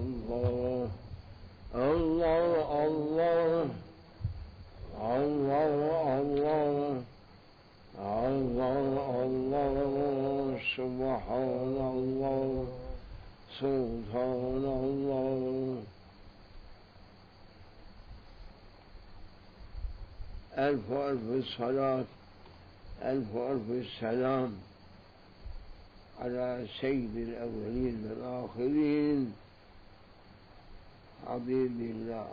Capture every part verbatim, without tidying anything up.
الله الله الله الله الله الله الله سبحان الله سبحان الله. ألف ألف الصلاة ألف ألف السلام على سيد الأولين والآخرين حبيب الله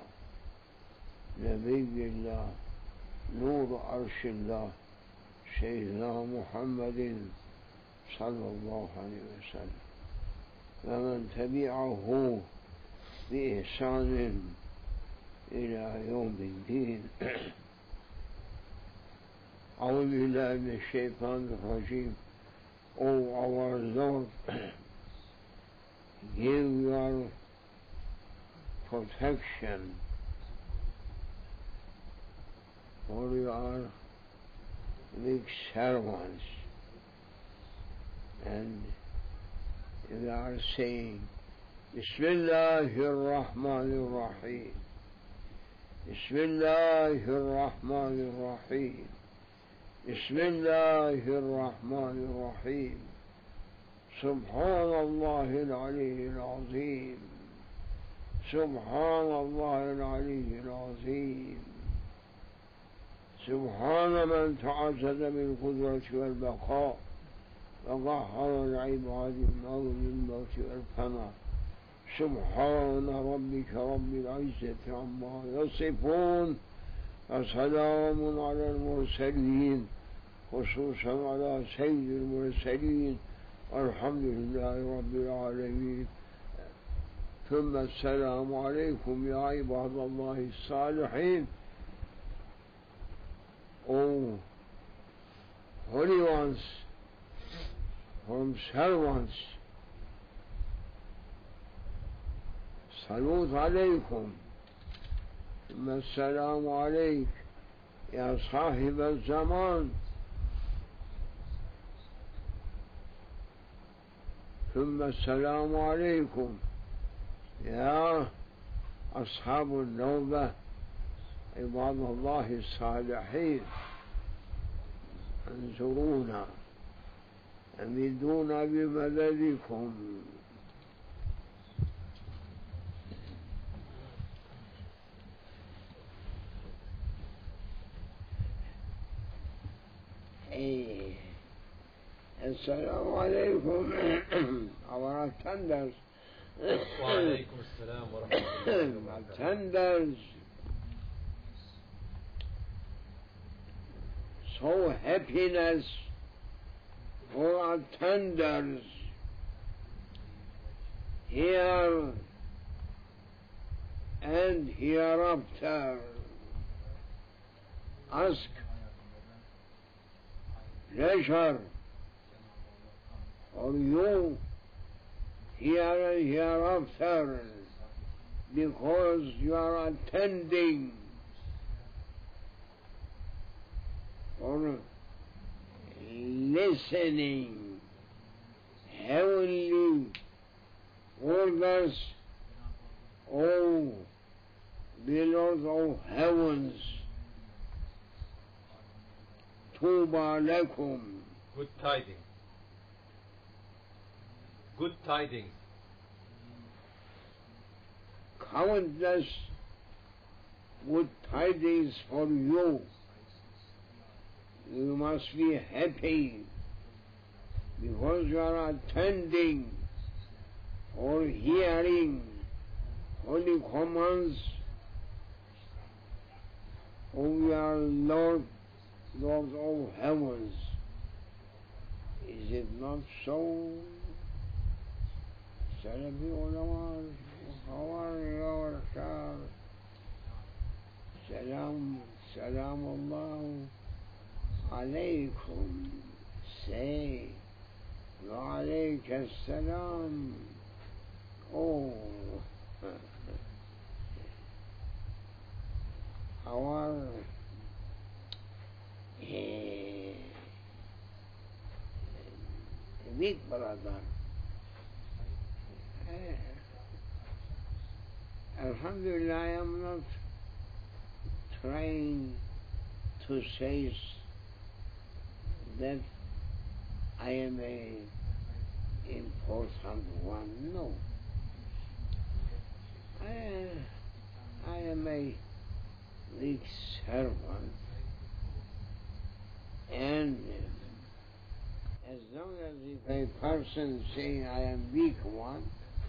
نبي الله نور عرش الله سيدنا محمد صلى الله عليه وسلم ومن تبعه بإحسان إلى يوم الدين. أعوذ بالله من الشيطان الرجيم. Oh our Lord, give your protection for your weak servants. And we are saying, Bismillahirrahmanirrahim. Bismillahirrahmanirrahim. Bismillahirrahmanirrahim. Subhanallahil aliyyil azim. Subhanallahil aliyyil azim. سبحان من تعزز بالقدرة والبقاء وقهر العباد الموت الموت والفناء. سبحان ربك رب العزة عما يصفون وسلام على المرسلين خصوصا على سيد المرسلين والحمد لله رب العالمين. ثم السلام عليكم يا عباد الله الصالحين. Oh, holy ones, from servants, salute alaykum. ثم السلام عليك يا صاحب الزمان. ثم السلام عليكم يا أصحاب النوبة عباد الله الصالحين. انظرونا أمدونا بمددكم. Hey, Assalamu alaikum. Our attendants. Wa alaikum assalam wa rahmatullahi wa barakatuh. Attendants. So happiness for attenders here and hereafter. Ask pleasure for you here and hereafter because you are attending or listening heavenly orders, O beloved of heavens. Tuba lakum. Good tidings. Good tidings. Countless good tidings for you. You must be happy because you are attending or hearing holy commands of your Lord, Lord of heavens. Is it not so? Salafi ulama, how are you, sir? Salam, salam Allah alaykum. Say, wa alayka salam. Oh, our eh, weak brother, eh, Alhamdulillah, I am not trying to say that I am a important one. No. I, I am a weak servant, and as long as if a person saying I am weak one,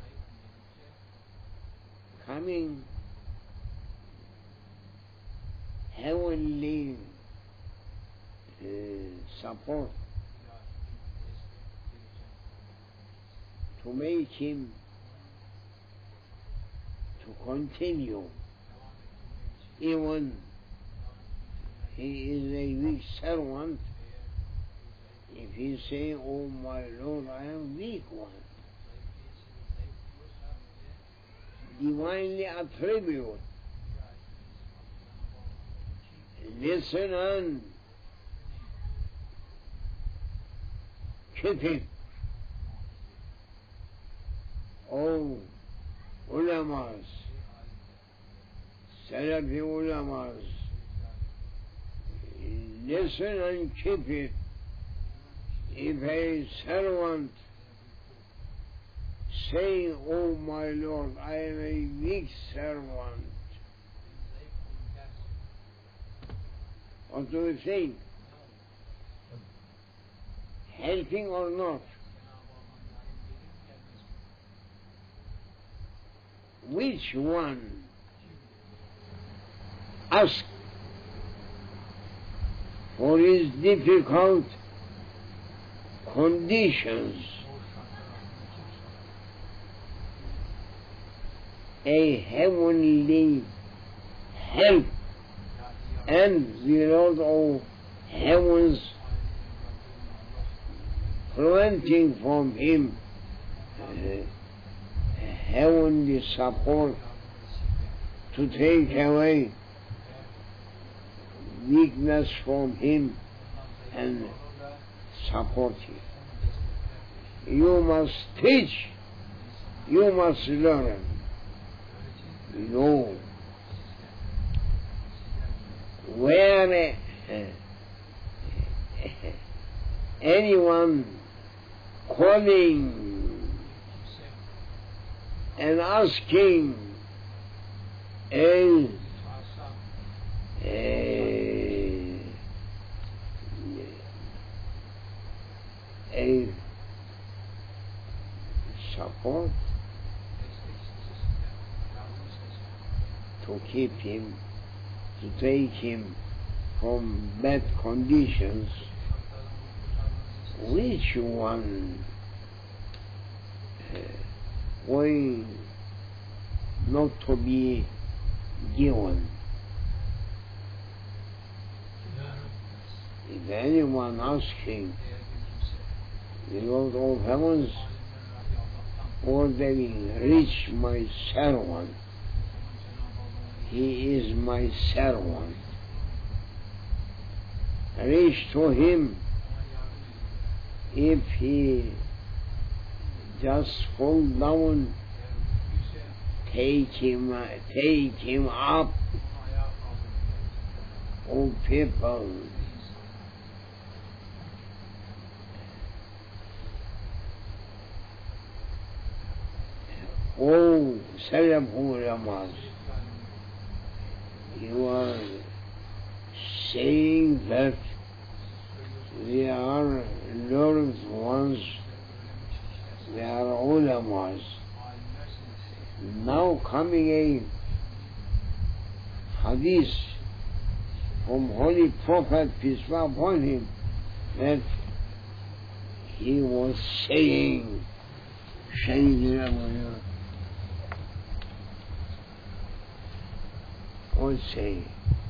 coming heavenly uh, support to make him to continue, even he is a weak servant. If he say, "Oh my Lord, I am weak one," divinely attribute, listen and keep it. Oh, ulamas, Salafi ulamas, listen and keep it. If a servant saying, "Oh my Lord, I am a weak servant," what do you think? Helping or not? Which one? Ask for his difficult conditions. A heavenly help, and the Lord of heavens preventing from him uh, heavenly support to take away weakness from him and support him. You must teach, you must learn. No. Where uh, anyone calling and asking a, a, a support to keep him, to take him from bad conditions, which one uh, going not to be given? If anyone asking the Lord of heavens, ordering, "Reach my servant, he is my servant," reach to him. If he just fall down, take him, take him up. Oh people, oh Salaf ulamas, you are saying that they are learned ones, they are ulamas. Now coming a hadith from Holy Prophet, peace be upon him, that he was saying, was saying,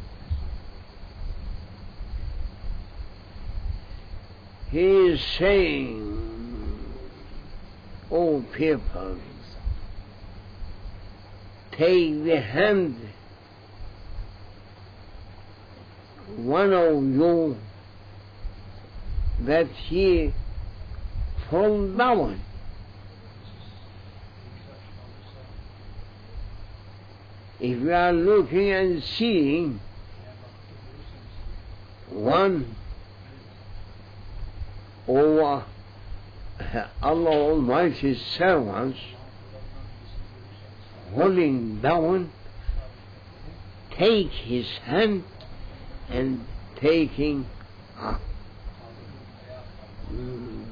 he is saying, "Oh people, take the hand, one of you, that he fall down. if we are looking and seeing one or Allah Almighty's servants holding down, take his hand and taking up. Mm.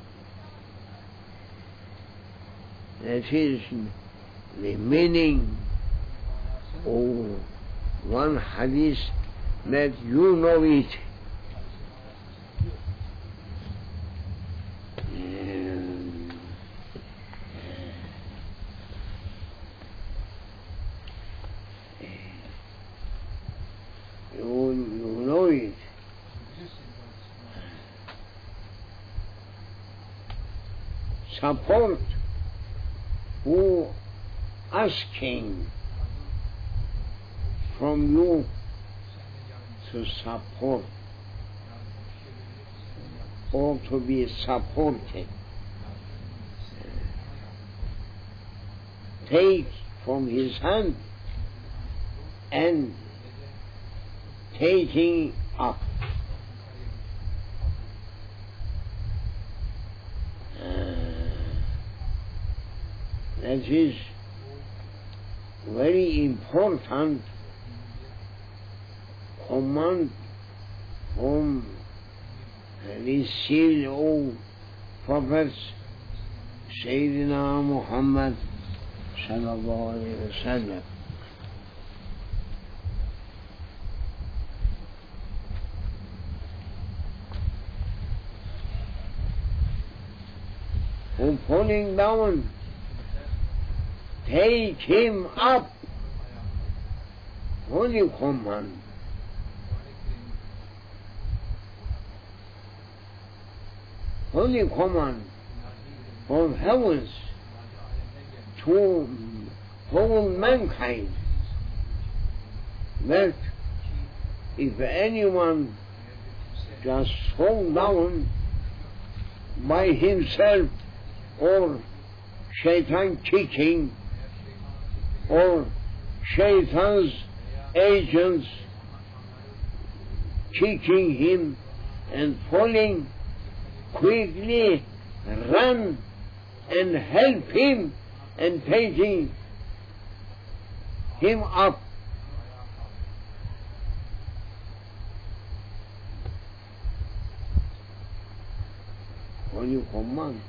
That is the meaning of one hadith that you know it. You, you know it. Support who asking from you to support or to be supported. Take from his hand and taking up. That is very important command from the seal of prophets Sayyidina Muhammad sallallahu alayhi wa sallam. Who falling down, take him up. Holy command. Holy command from heavens to whole mankind, that if anyone just fall down by himself or shaitan kicking or shaitan's agents kicking him and falling, quickly run and help him and taking him up. When you command,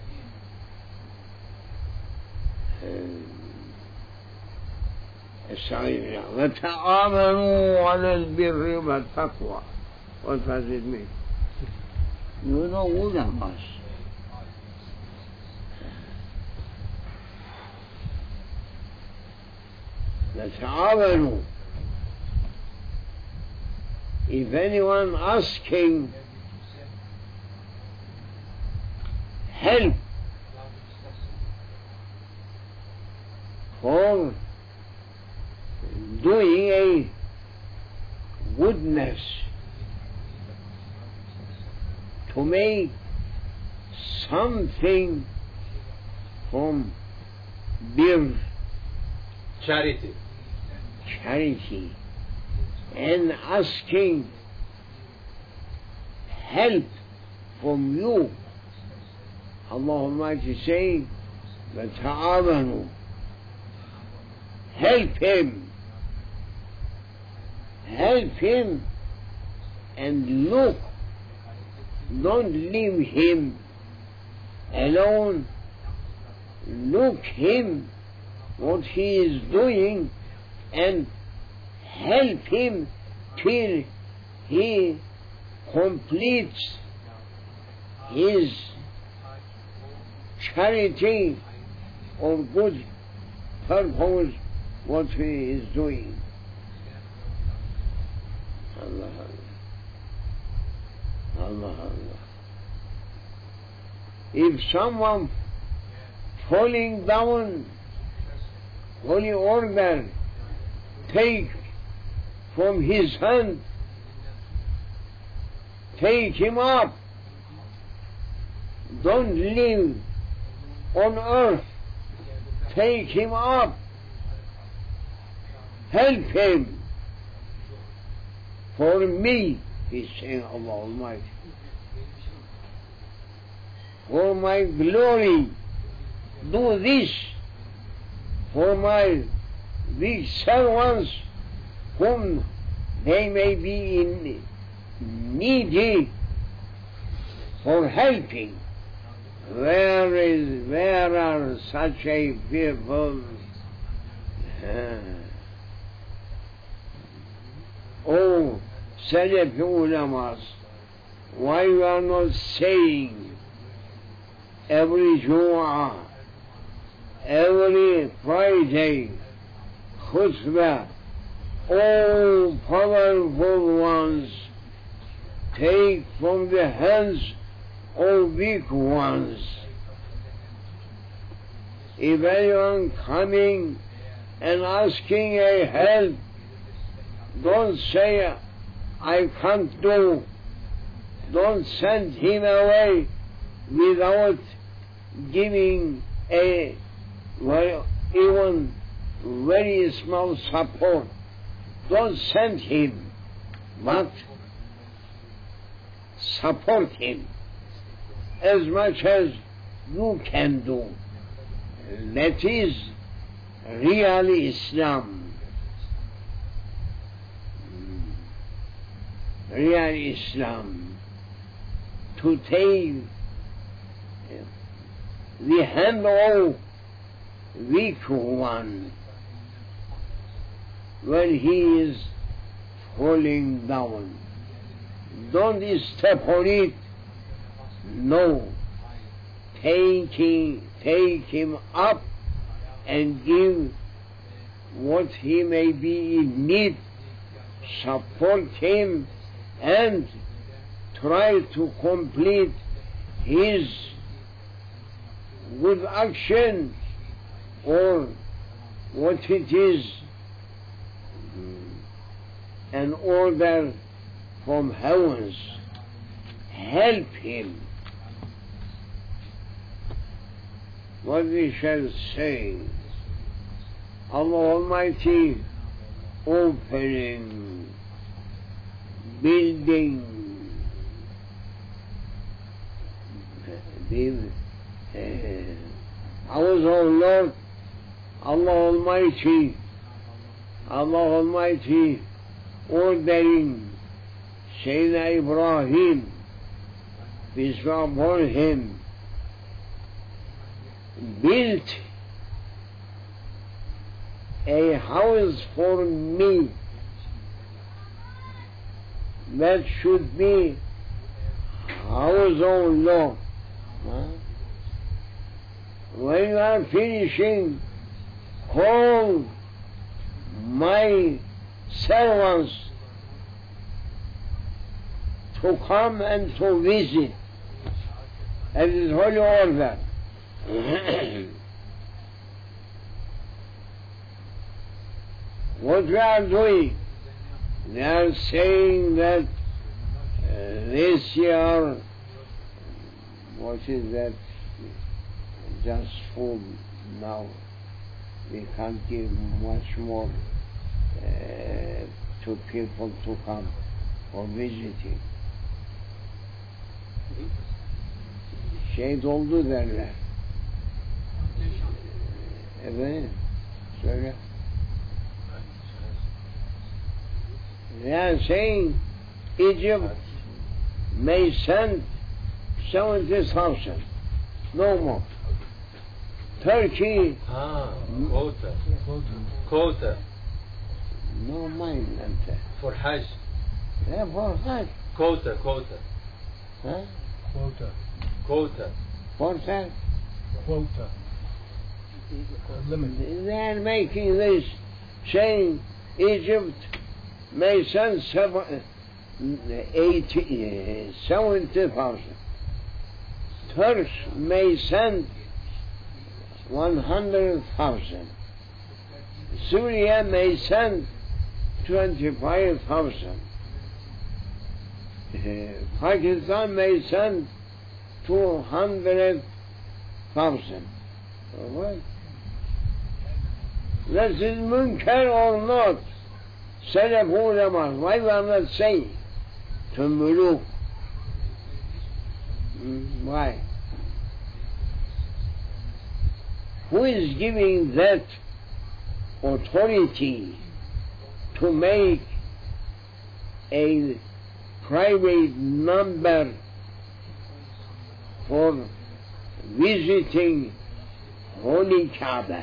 وَتَعَامَلُوا عَلَى الْبِرِّ وَالتَّقْوَى. What does it mean? You know ulamas. وَتَعَامَلُوا. If anyone asking help for doing a goodness, to make something from bir, charity, charity, and asking help from you, Allah Almighty saying, وَتَعَاوَنُوا, help him, help him, and look, don't leave him alone, look him, what he is doing, and help him till he completes his charity or good purpose, what he is doing. Allah, Allah, Allah, Allah. If someone falling down, holy order, take from his hand, take him up, don't leave on earth, take him up help him. For me, he's saying Allah Almighty. For my glory, do this. For my weak servants, whom they may be in needy for helping. Where is, where are such a people? Oh, Salafi ulamas, why you are not saying every Jumu'ah, every Friday, khutbah, all powerful ones take from the hands of weak ones. If anyone coming and asking a help, don't say, I can't do. Don't send him away without giving a well, even very small support. Don't send him, but support him as much as you can do. That is real Islam. Real Islam. To take the hand of weak one when he is falling down. Don't step on it. No. Take him, take him up and give what he may be in need. Support him and try to complete his good action or what it is, an order from heavens. Help him. What we shall say, Allah Almighty opening, building, the uh, house of Lord, Allah Almighty, Allah Almighty ordering Sayyidina Ibrahim, peace be upon him, built a house for me that should be house of law. Huh? When you are finishing, call my servants to come and to visit at his holy order. What we are doing, they are saying that uh, this year, what is that, just food now, we can't give much more uh, to people to come for visiting. Şey doldu derler. Evet, söyle. They are saying Egypt may send seventy thousand, no more. Turkey, Ah, quota. Quota. no mind ante. For Hajj. Yeah, for Hajj. Quota, quota. Huh? Quota. Quota. Quota? Quota. Limit. They are making this, saying Egypt may send seven, eighty, seventy thousand. Turks may send one hundred thousand. Syria may send twenty-five thousand. Uh, Pakistan may send two hundred thousand. What? This is munkar or not. Salaf ulama, why we are not saying to muluk? Hmm, why? Who is giving that authority to make a private number for visiting Holy Kaaba?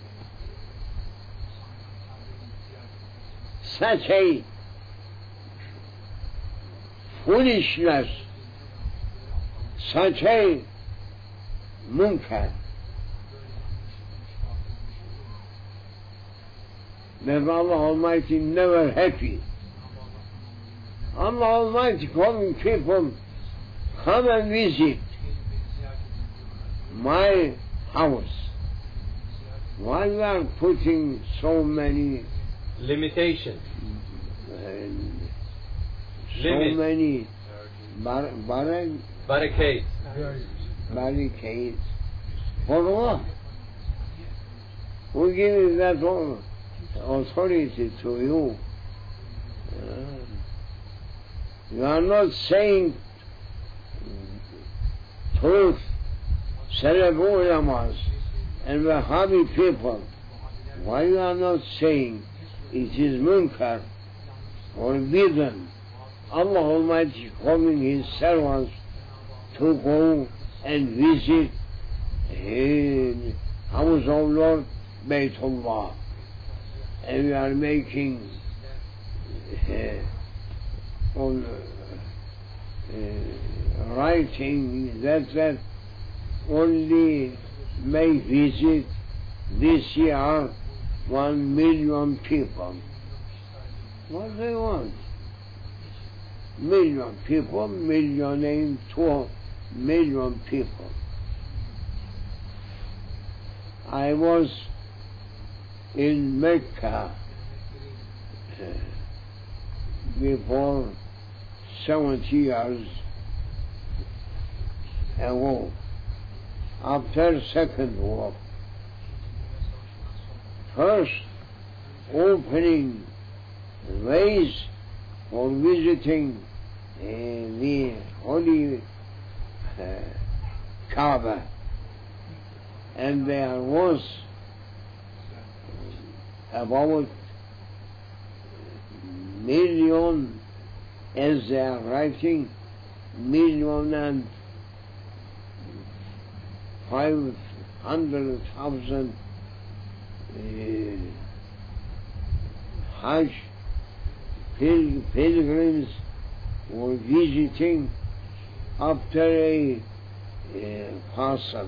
Such a foolishness, such a munkar, that Allah Almighty never happy. Allah Almighty calling people, come and visit my house. Why we are putting so many Limitation. and so Limit. many bar- bar- Barricade. Barriers. barricades? For what? Who gives that all authority to you? Uh, you are not saying truth. Salaf ulamas and Wahhabi people, why you are not saying it is munkar or forbidden? Allah Almighty calling His servants to go and visit the house of Lord Baytullah, and we are making uh, on uh, uh, writing that that only may visit this year one million people. What do they want? Million people, millioning two million people. I was in Mecca uh, before seventy years ago, after Second War. First, opening ways for visiting uh, the Holy uh, Kaaba, and there was about million, as they are writing, million and five hundred thousand uh, Hajj pil- pilgrims were visiting after a uh, Qasam.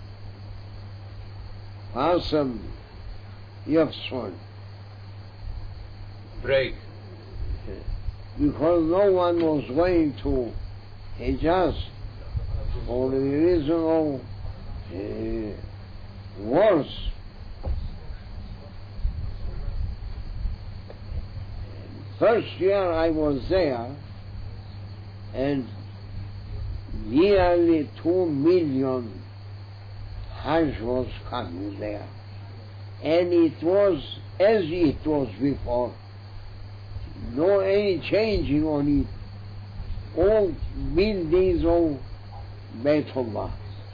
Qasam Yafsun. Break. Because no one was going to Hijaz for the reason of uh, wars. First year I was there, and nearly two million Hajj was coming there. And it was as it was before. No any changing on it. All buildings of Baytullah.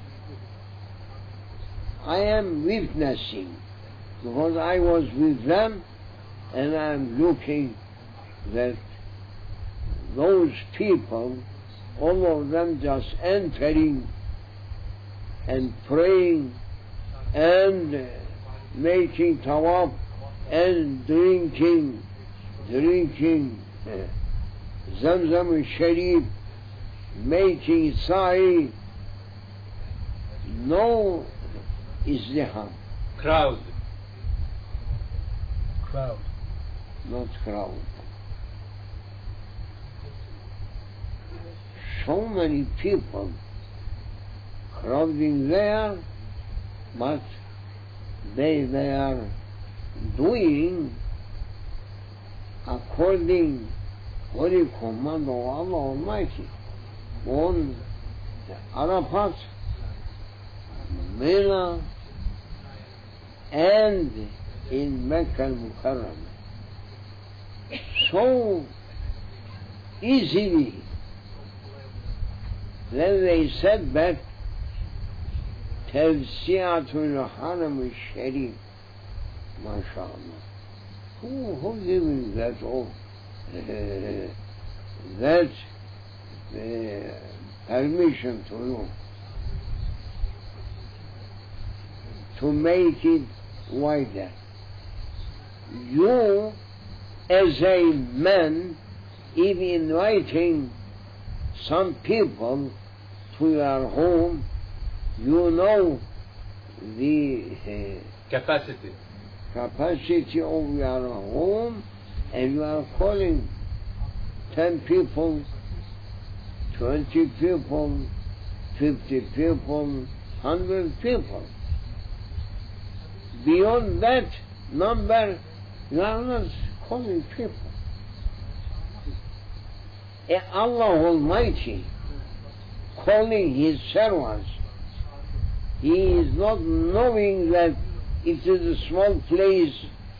I am witnessing, because I was with them, and I am looking that those people, all of them just entering and praying and making tawaf and drinking, drinking uh, Zamzam Sharif, making sa'i, no izdiham, Crowd. Crowd. not crowd. So many people crowding there, but they, they are doing according to the command of Allah Almighty. On Arafat, Mina, and in Mecca al-Mukarram so easily that they said that Tawsi'atul Haram al-Sharif, mashallah. Who, who gives that all? Uh, that uh, permission to you to make it wider. You, as a man, if inviting some people to your home, you know the uh, capacity. capacity of your home, and you are calling ten people, twenty people, fifty people, hundred people. Beyond that number, you are not calling people. And Allah Almighty calling His servants, He is not knowing that it is a small place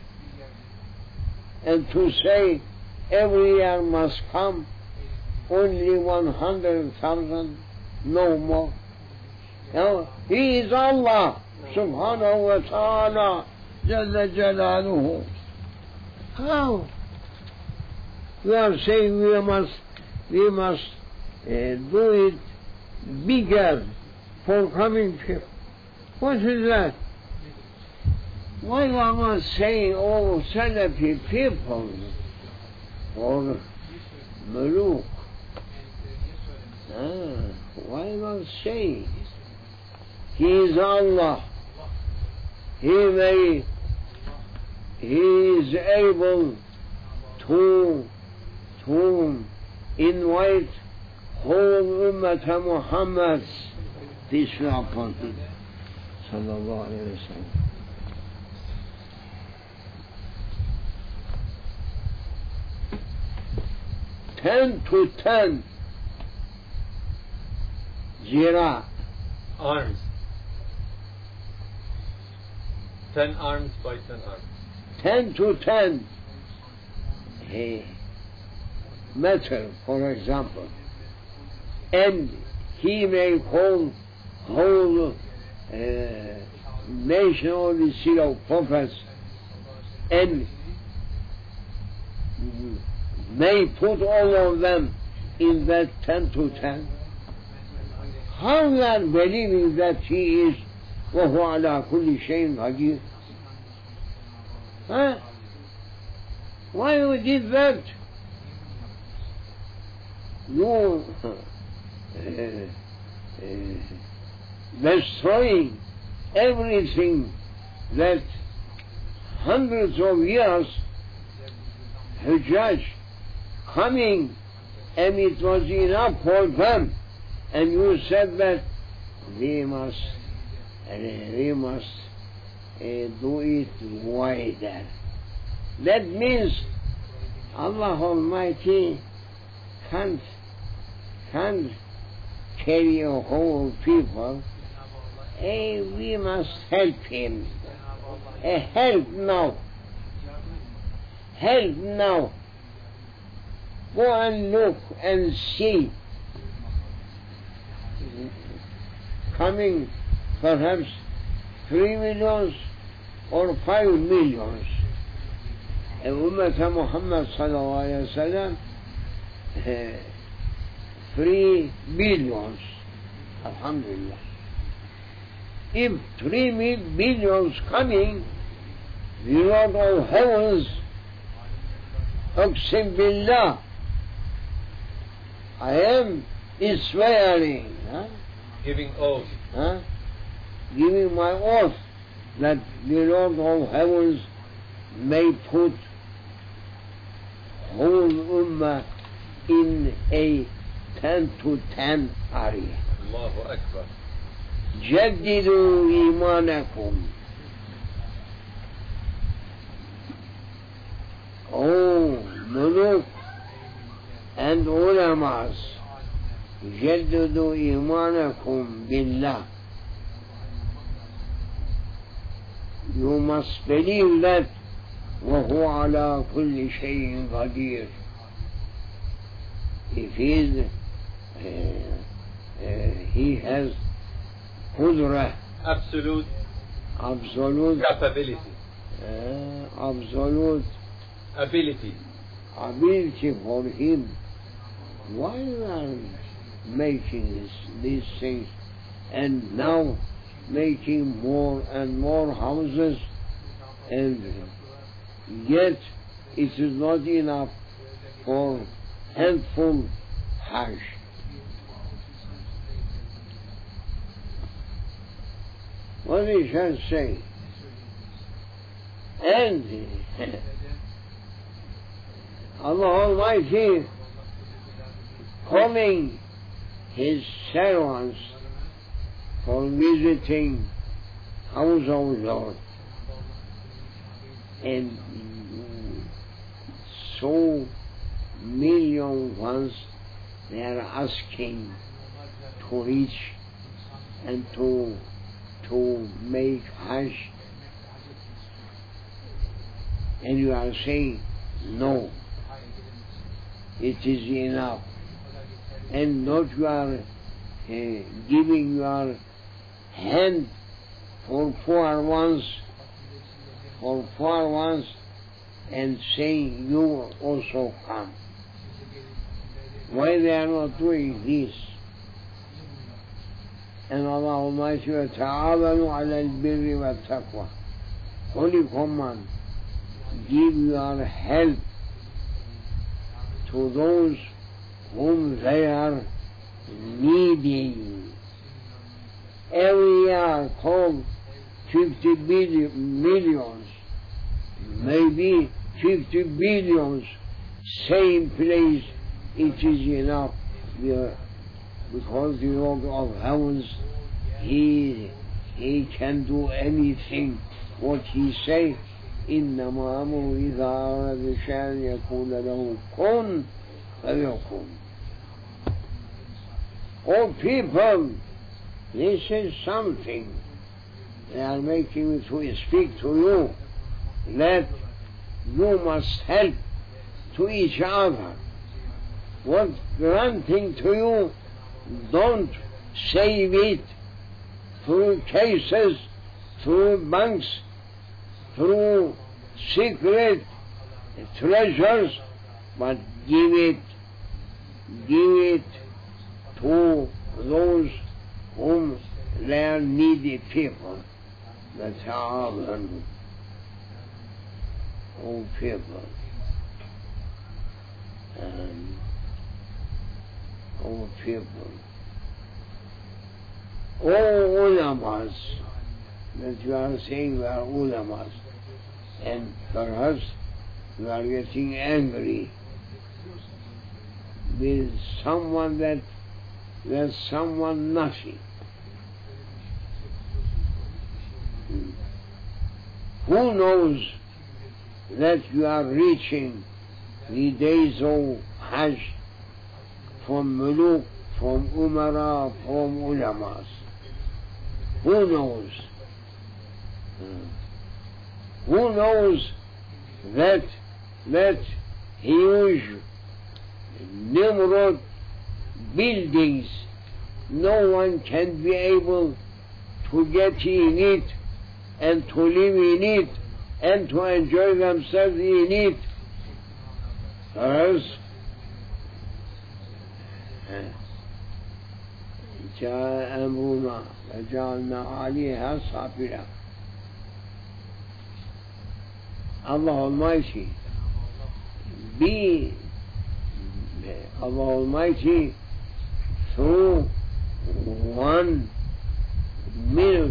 and to say every year must come only one hundred thousand, no more. Now, He is Allah subhanahu wa ta'ala jalla jalaluhu. How? We are saying we must, we must uh, do it bigger for coming people. What is that? Why am I saying all Salafi people or Muluk? Ah, why not say He is Allah? He may, He is able to, to invite whole Ummah Muhammad, peace be upon him, sallallahu alayhi wa sallam. Ten to ten zira Arms. Ten arms by ten arms. Ten to ten a meter, for example, and he may call whole uh, nation of the seal of prophets and may put all of them in that ten to ten. How we are believing that He is وَهُوَ عَلَى كُلِّ شَيْءٍ قَدِيرٌ? Huh? Why we did that? You uh, uh, destroying everything that hundreds of years Hujjaj coming, and it was enough for them, and you said that we must, uh, we must uh, do it wider. That means Allah Almighty can't, can't carry a whole people. Hey, we must help Him. Uh, help now. Help now. Go and look and see. Coming perhaps three millions or five millions. And Ummah Muhammad sallallahu alayhi wa sallam, uh, three billions. Alhamdulillah. If three billions coming, the Lord of heavens, Aqsim Billah, I am swearing, huh? Giving oath. Huh? Giving my oath that the Lord of heavens may put whole Ummah in a ten to ten area. Allahu Akbar. جددوا إيمانكم. Oh, Muluk and Ulamas, جددوا إيمانكم بالله. You must believe that وهو على كل شيء قدير. If he's, uh, uh, he has قدرة, absolute absolute capability, uh, absolute ability. ability for him. Why are making this, these things and now making more and more houses, and yet it is not enough for helpful Hajj. What we shall say? And Allah Almighty calling His servants for visiting house of Lord, and so million ones they are asking to reach and to to make Hajj, and you are saying no, it is enough, and not you are uh, giving your hand for poor ones, for poor ones, and saying you also come. Why they are not doing this? And Allah Almighty wa ta'awanu ala al-birri wa taqwa. Holy command, give your help to those whom they are needing. Every year come fifty billion, millions, maybe fifty billions, same place, it is enough. Because the Lord of heavens, He, He can do anything. What He say, إنما أمره إذا أراد شيئا يقول له كن فيكون. Oh people, this is something they are making me to speak to you, that you must help to each other. What granting to you, don't save it through cases, through banks, through secret treasures, but give it, give it to those whom they are needy people. That's how I learn. Oh people, and oh people, all ulamas that you are saying we are ulamas, and perhaps you are getting angry with someone that there's someone nothing. Who knows that you are reaching the days of Hajj from muluk, from umara, from ulamas? Who knows? Who knows that that huge Nimrod buildings, no one can be able to get in it and to live in it and to enjoy themselves in it. Whereas جاء أمرنا فجعلنا عليها صافرة. Allah Almighty be Allah Almighty through one minute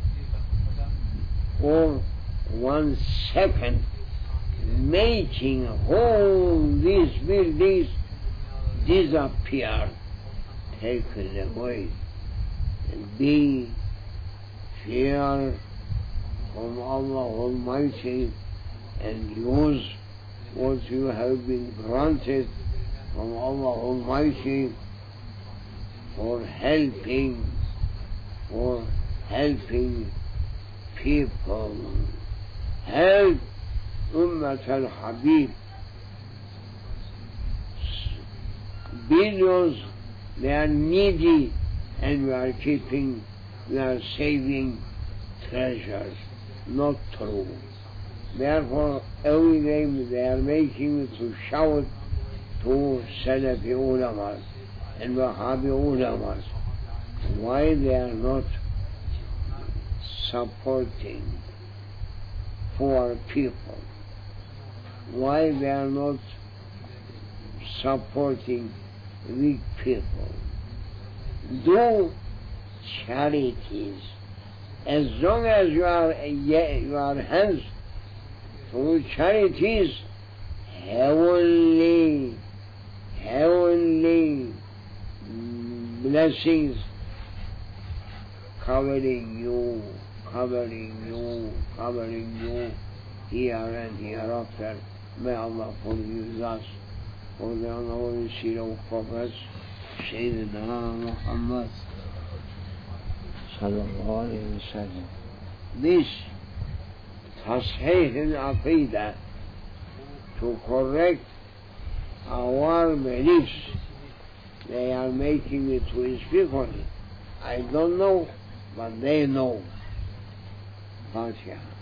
or one second making all these buildings disappear, taken away, and be fear from Allah Almighty and use what you have been granted from Allah Almighty for helping, for helping people. help Ummat al-Habib. Billions, they are needy, and we are keeping, we are saving treasures, not true. Therefore, every day they are making it to shout to Salafi ulamas and Wahhabi ulamas. Why they are not supporting poor people? Why they are not supporting weak people? Do charities. As long as you are your hands to charities, heavenly, heavenly blessings covering you, covering you, covering you here and hereafter. May Allah forgive us for the honorable seal of Prophet Sayyidina Muhammad sallallahu alayhi wa sallam. This Tasheeh al-Aqidah, to correct our beliefs, they are making it to speak on it. I don't know, but they know. Fatiha.